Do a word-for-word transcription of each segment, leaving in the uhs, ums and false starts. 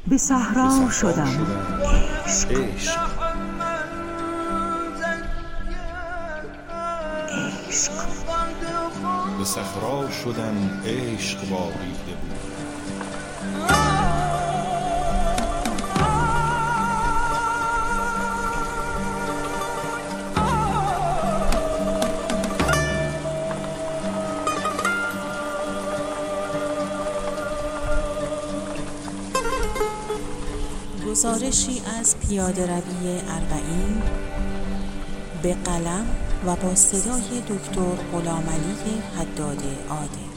به صحرا شدم عشق عشق به صحرا شدم عشق باریده بود. گزارشی از پیاده روی اربعین به قلم و با صدای دکتر غلامعلی حداد عادل.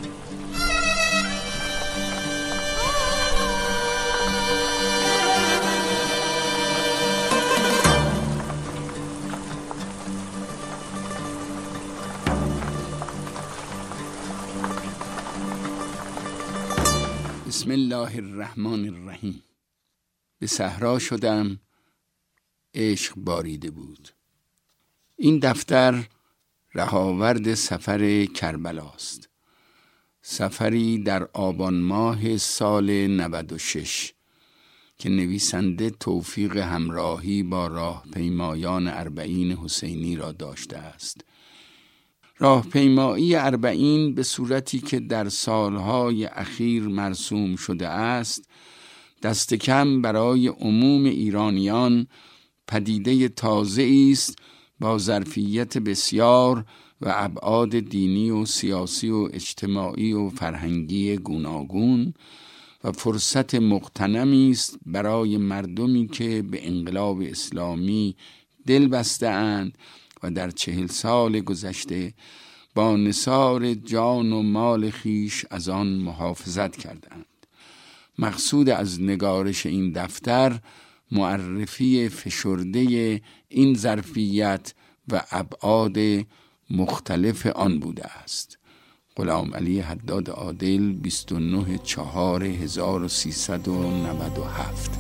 بسم الله الرحمن الرحیم. به صحرا شدم عشق باریده بود. این دفتر رهاورد سفر کربلاست. سفری در آبان ماه سال نود و شش که نویسنده توفیق همراهی با راهپیمایان اربعین حسینی را داشته است. راهپیمایی اربعین به صورتی که در سالهای اخیر مرسوم شده است، دست کم برای عموم ایرانیان پدیده تازه‌ای است با ظرفیت بسیار و ابعاد دینی و سیاسی و اجتماعی و فرهنگی گوناگون و فرصت مغتنمی است برای مردمی که به انقلاب اسلامی دل بسته‌اند و در چهل سال گذشته با نثار جان و مال خیش از آن محافظت کردند. مقصود از نگارش این دفتر معرفی فشرده این ظرفیت و ابعاد مختلف آن بوده است. غلامعلی حداد عادل، بیست و نه چهار هزار و سیصد و نود و هفت.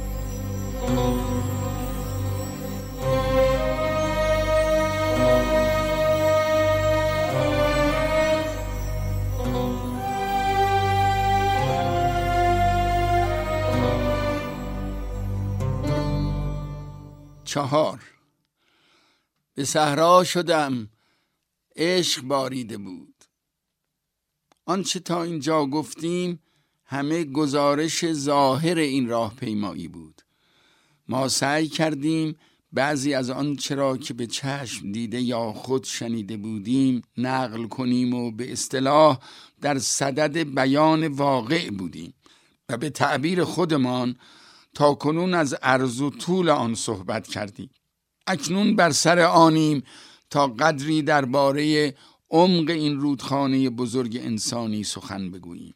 چهار. به صحرا شدم عشق باریده بود. آنچه تا اینجا گفتیم همه گزارش ظاهر این راهپیمایی بود. ما سعی کردیم بعضی از آنچه را که به چشم دیده یا خود شنیده بودیم نقل کنیم و به اصطلاح در صدد بیان واقع بودیم و به تعبیر خودمان تا کنون از عرض و طول آن صحبت کردیم. اکنون بر سر آنیم تا قدری درباره عمق این رودخانه بزرگ انسانی سخن بگوییم.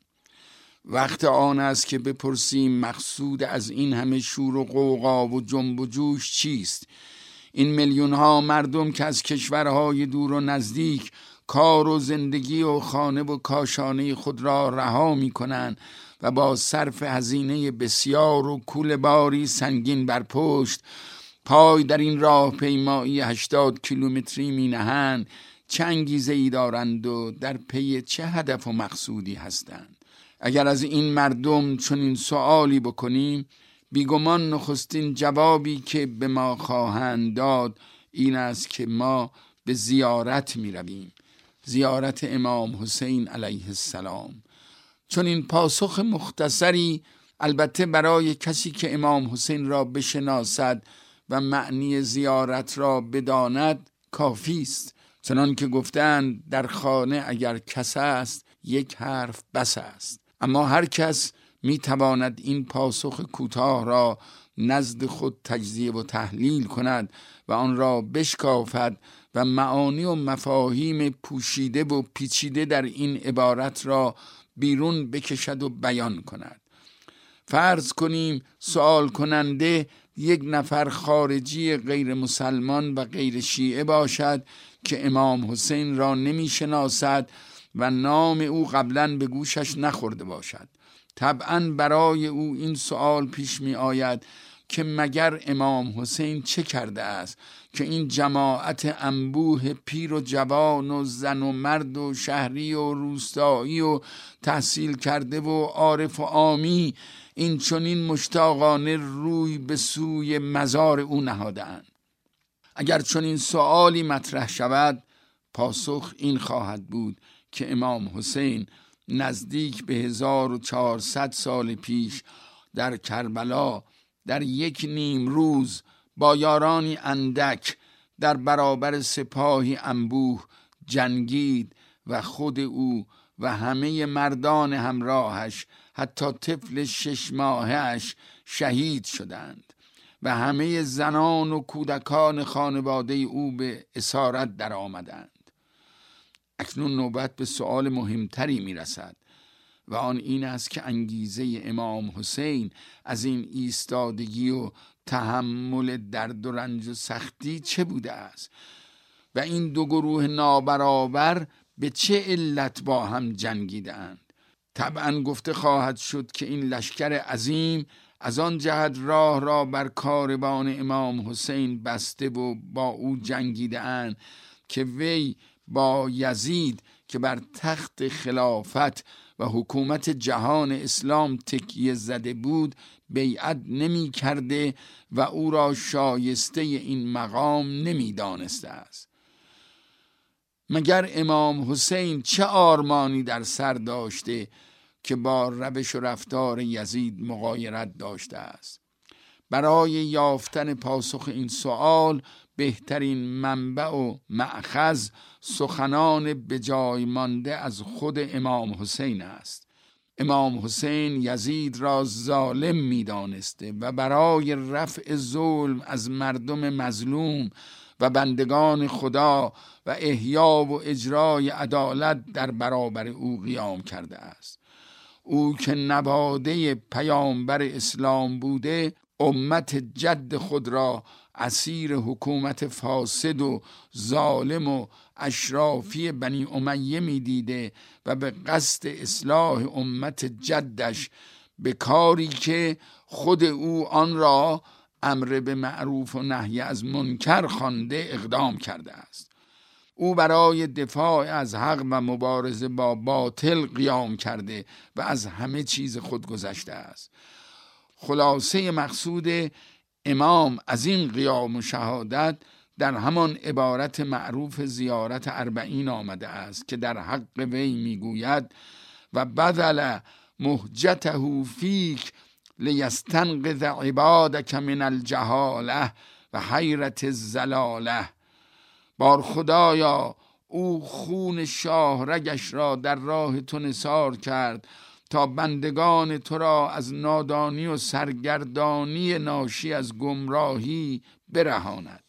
وقت آن است که بپرسیم مقصود از این همه شور و غوغا و جنب و جوش چیست؟ این میلیون ها مردم که از کشورهای دور و نزدیک کار و زندگی و خانه و کاشانه خود را رها می کنند و با صرف هزینه بسیار و کوله باری سنگین بر پشت پای در این راهپیمایی هشتاد کیلومتری می نهند، چه انگیزه ای دارند و در پی چه هدف و مقصودی هستند؟ اگر از این مردم چنین سؤالی بکنیم، بیگمان نخستین جوابی که به ما خواهند داد این است که ما به زیارت می رویم، زیارت امام حسین علیه السلام. چون این پاسخ مختصری البته برای کسی که امام حسین را بشناسد و معنی زیارت را بداند کافی است. چنان که گفتند در خانه اگر کس است یک حرف بس است. اما هر کس می تواند این پاسخ کوتاه را نزد خود تجزیه و تحلیل کند و آن را بشکافد و معانی و مفاهیم پوشیده و پیچیده در این عبارت را بیرون بکشد و بیان کند. فرض کنیم سوال کننده یک نفر خارجی غیر مسلمان و غیر شیعه باشد که امام حسین را نمی شناسد و نام او قبلا به گوشش نخورده باشد. طبعا برای او این سوال پیش می آید که مگر امام حسین چه کرده است که این جماعت انبوه پیر و جوان و زن و مرد و شهری و روستایی و تحصیل کرده و عارف و عامی این چنین مشتاقانه روی به سوی مزار او نهادند؟ اگر چنین سؤالی مطرح شود، پاسخ این خواهد بود که امام حسین نزدیک به هزار و چهارصد سال پیش در کربلا در یک نیم روز با یارانی اندک در برابر سپاهی انبوه جنگید و خود او و همه مردان همراهش حتی طفل شش ماهش شهید شدند و همه زنان و کودکان خانواده او به اسارت در آمدند. اکنون نوبت به سؤال مهمتری می رسد و آن این است که انگیزه امام حسین از این ایستادگی و تحمل درد و رنج و سختی چه بوده است و این دو گروه نابرابر به چه علت با هم جنگیدند؟ طبعا گفته خواهد شد که این لشکر عظیم از آن جهت راه را بر کاروان امام حسین بسته و با او جنگیده اند که وی با یزید که بر تخت خلافت و حکومت جهان اسلام تکیه زده بود بیعت نمی کرده و او را شایسته این مقام نمی دانسته است. مگر امام حسین چه آرمانی در سر داشته که با روش و رفتار یزید مغایرت داشته است؟ برای یافتن پاسخ این سوال بهترین منبع و مأخذ سخنان به جای مانده از خود امام حسین است. امام حسین یزید را ظالم می دانسته و برای رفع ظلم از مردم مظلوم و بندگان خدا و احیا و اجرای عدالت در برابر او قیام کرده است. او که نواده پیامبر اسلام بوده، امت جد خود را اسیر حکومت فاسد و ظالم و اشرافی بنی امیه می دیده و به قصد اصلاح امت جدش به کاری که خود او آن را امر به معروف و نهی از منکر خوانده اقدام کرده است. او برای دفاع از حق و مبارزه با باطل قیام کرده و از همه چیز خود گذشته است. خلاصه مقصود امام از این قیام و شهادت در همان عبارت معروف زیارت اربعین آمده است که در حق وی میگوید و بذل مهجته فیک لیستنقذ عبادک من الجهاله و حیرت الزلاله. بار خدایا، او خون شاه رگش را در راه تو نثار کرد تا بندگان تو را از نادانی و سرگردانی ناشی از گمراهی برهاند.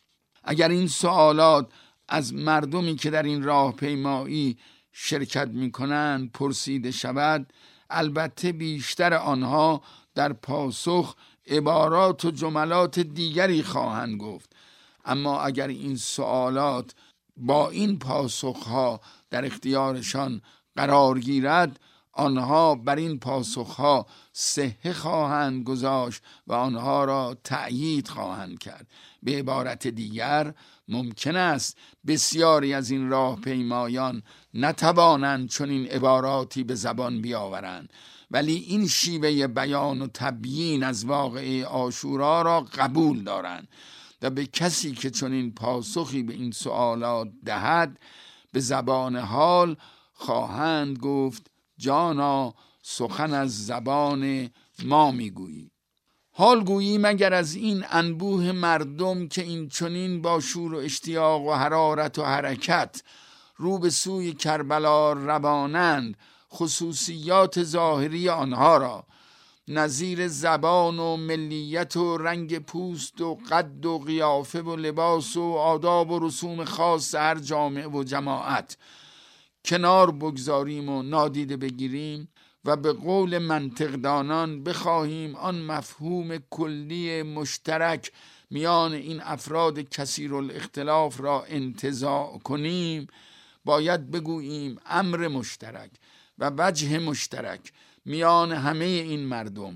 اگر این سوالات از مردمی که در این راه پیمایی شرکت می کنند پرسیده شود، البته بیشتر آنها در پاسخ عبارات و جملات دیگری خواهند گفت. اما اگر این سوالات با این پاسخها در اختیارشان قرار گیرد، آنها بر این پاسخها صحه خواهند گذاشت و آنها را تأیید خواهند کرد. به عبارت دیگر، ممکن است بسیاری از این راه پیمایان نتوانند چون این عباراتی به زبان بیاورند، ولی این شیوه بیان و تبیین از واقعه عاشورا را قبول دارند و به کسی که چون این پاسخی به این سوالات دهد به زبان حال خواهند گفت جانا سخن از زبان ما میگویی. حال گویی مگر از این انبوه مردم که این چنین با شور و اشتیاق و حرارت و حرکت رو به سوی کربلا روانند، خصوصیات ظاهری آنها را نظیر زبان و ملیت و رنگ پوست و قد و قیافه و لباس و آداب و رسوم خاص هر جامعه و جماعت کنار بگذاریم و نادیده بگیریم و به قول منطقدانان بخواهیم آن مفهوم کلی مشترک میان این افراد کثیر الاختلاف را انتزاع کنیم، باید بگوییم امر مشترک و وجه مشترک میان همه این مردم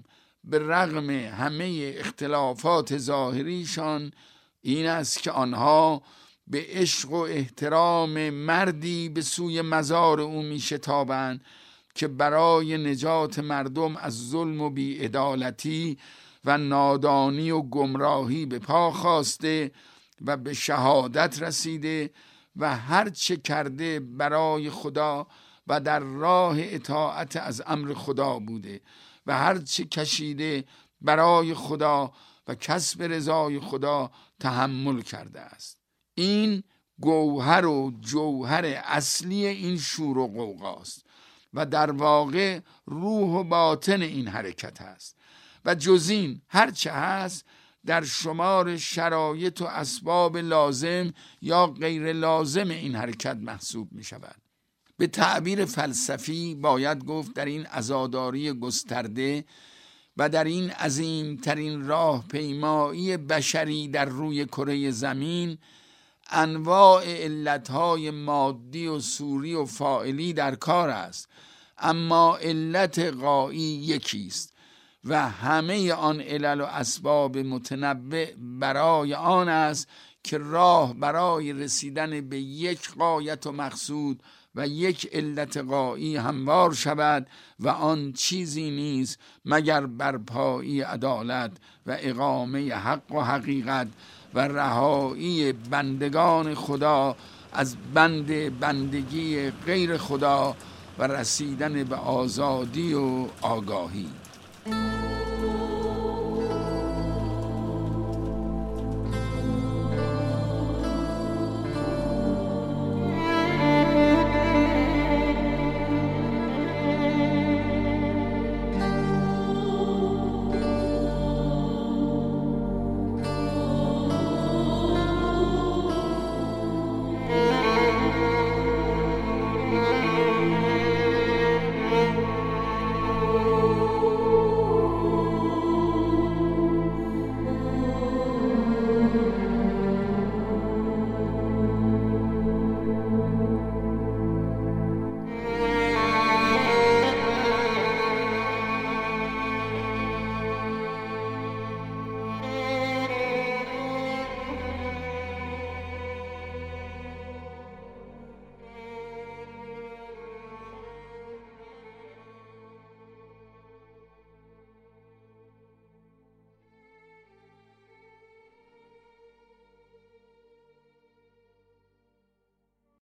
به رغم همه اختلافات ظاهریشان این است که آنها به عشق و احترام مردی به سوی مزار او می شتابند که برای نجات مردم از ظلم و بی‌عدالتی و نادانی و گمراهی به پا خواسته و به شهادت رسیده و هر چه کرده برای خدا و در راه اطاعت از امر خدا بوده و هر چه کشیده برای خدا و کسب رضای خدا تحمل کرده است. این گوهر و جوهر اصلی این شور و غوغاست و در واقع روح و باطن این حرکت است و جز این هر چه هست در شمار شرایط و اسباب لازم یا غیر لازم این حرکت محسوب می شود. به تعبیر فلسفی باید گفت در این عزاداری گسترده و در این عظیمترین راه پیمایی بشری در روی کره زمین انواع علتهای مادی و صوری و فاعلی در کار است، اما علت غایی یکیست و همه آن علل و اسباب متنوع برای آن است که راه برای رسیدن به یک غایت و مقصود و یک علت غایی هموار شود و آن چیزی نیست مگر برپایی عدالت و اقامه حق و حقیقت و رهایی بندگان خدا از بند بندگی غیر خدا و رسیدن به آزادی و آگاهی.